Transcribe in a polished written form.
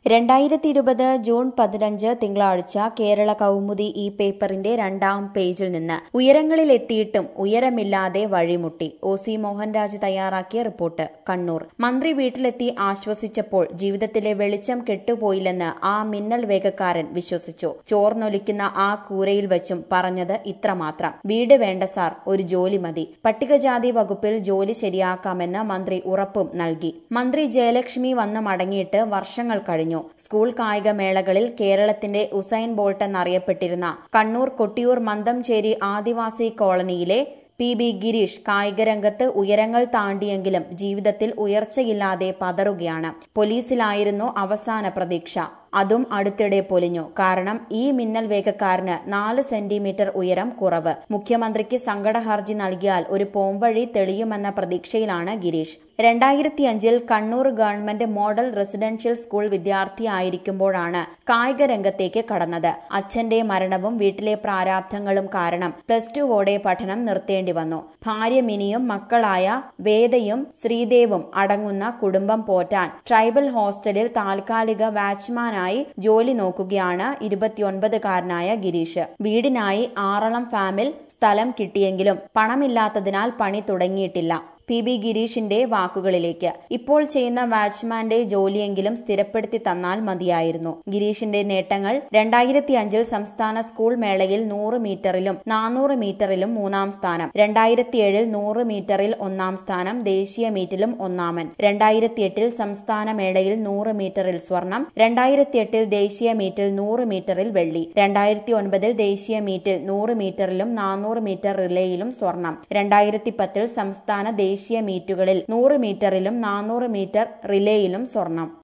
2020 June 15 തിങ്കളാഴ്ച കേരള കൗമുദി ഈ പേപ്പറിന്റെ 2-ാം പേജിൽ നിന്ന് ഉയരങ്ങളിലെത്തിയിട്ടും ഉയരമില്ലാതെ വഴിമുട്ടി. ഒ.സി. മോഹൻരാജ് തയ്യാറാക്കിയ റിപ്പോർട്ട്. കണ്ണൂർ. മന്ത്രി വീട്ടിലെത്തി ആശ്വസിച്ചപ്പോൾ ജീവിതത്തിലെ വെളിച്ചം കെട്ടുപോയില്ലെന്ന് ആ മിന്നൽ വേഗക്കാരൻ വിശ്വസിച്ചു. ചോർന്നൊലിക്കുന്ന ആ കൂരയിൽ വച്ചും പറഞ്ഞത് ഇത്രമാത്രം: വീട് വേണ്ട സാർ, ഒരു ജോലി മതി. പട്ടികജാതി വകുപ്പിൽ ജോലി ശരിയാക്കാമെന്ന് മന്ത്രി ഉറപ്പും നൽകി. മന്ത്രി ജയലക്ഷ്മി വന്ന് മടങ്ങിയിട്ട് വർഷങ്ങൾ കഴിഞ്ഞു. സ്കൂൾ കായികമേളകളിൽ കേരളത്തിന്റെ ഉസൈൻ ബോൾട്ട് എന്നറിയപ്പെട്ടിരുന്ന കണ്ണൂർ കൊട്ടിയൂർ മന്തംചേരി ആദിവാസി കോളനിയിലെ പി.ബി. ഗിരീഷ് കായികരംഗത്ത് ഉയരങ്ങൾ താണ്ടിയെങ്കിലും ജീവിതത്തിൽ ഉയർച്ചയില്ലാതെ പതറുകയാണ്. പോലീസിലായിരുന്നു അവസാന പ്രതീക്ഷ. അതും അടുത്തിടെ പൊലിഞ്ഞു. കാരണം ഈ മിന്നൽ വേഗക്കാരന് 4 സെന്റിമീറ്റർ ഉയരം കുറവ്. മുഖ്യമന്ത്രിക്ക് സങ്കട ഹർജി നൽകിയാൽ ഒരു പോംവഴി തെളിയുമെന്ന പ്രതീക്ഷയിലാണ് Girish. 2005 Kannur government model residential school വിദ്യാർത്ഥിയായിരിക്കുമ്പോഴാണ് കായിക രംഗത്തേക്ക് കടന്നത്. അച്ഛന്റെ മരണവും വീട്ടിലെ പ്രാരാബ്ധങ്ങളും കാരണം +2 പഠനം നിർത്തേണ്ടി വന്നു. ഭാര്യ മിനിയും മക്കളായ വേദയും ശ്രീദേവും അടങ്ങുന്ന കുടുംബം പോറ്റാൻ ട്രൈബൽ ഹോസ്റ്റലിൽ താൽക്കാലിക വാച്ച്മാനായി ജോലി നോക്കുകയാണ് 29-കാരനായ ഗിരീഷ്. വീടിനായി ആറളം ഫാമിൽ സ്ഥലം കിട്ടിയെങ്കിലും പണമില്ലാത്തതിനാൽ പണി തുടങ്ങിയിട്ടില്ല. പി.ബി. ഗിരീഷിന്റെ വാക്കുകളിലേക്ക്: ഇപ്പോൾ ചെയ്യുന്ന വാച്ച്മാന്റെ ജോലിയെങ്കിലും സ്ഥിരപ്പെടുത്തി തന്നാൽ മതിയായിരുന്നു. ഗിരീഷിന്റെ നേട്ടങ്ങൾ: 2005 സംസ്ഥാന സ്കൂൾ മേളയിൽ 100 മീറ്ററിലും 400 മീറ്ററിലും 3-ാം സ്ഥാനം, 2007 100 മീറ്ററിൽ 1-ാം സ്ഥാനം, ദേശീയ മീറ്റിലും 1-ാമൻ, 2008 സംസ്ഥാന മേളയിൽ 100 മീറ്ററിൽ സ്വർണം, 2008 ദേശീയ മീറ്റിൽ 100 മീറ്ററിൽ വെള്ളി, 2009 ദേശീയ മീറ്റിൽ 100 മീറ്ററിലും 400 മീറ്റർ റിലേയിലും സ്വർണം, 2010 സംസ്ഥാന ദേശീയ മീറ്റുകളിൽ 100 മീറ്ററിലും 400 മീറ്റർ റിലേയിലും സ്വർണം.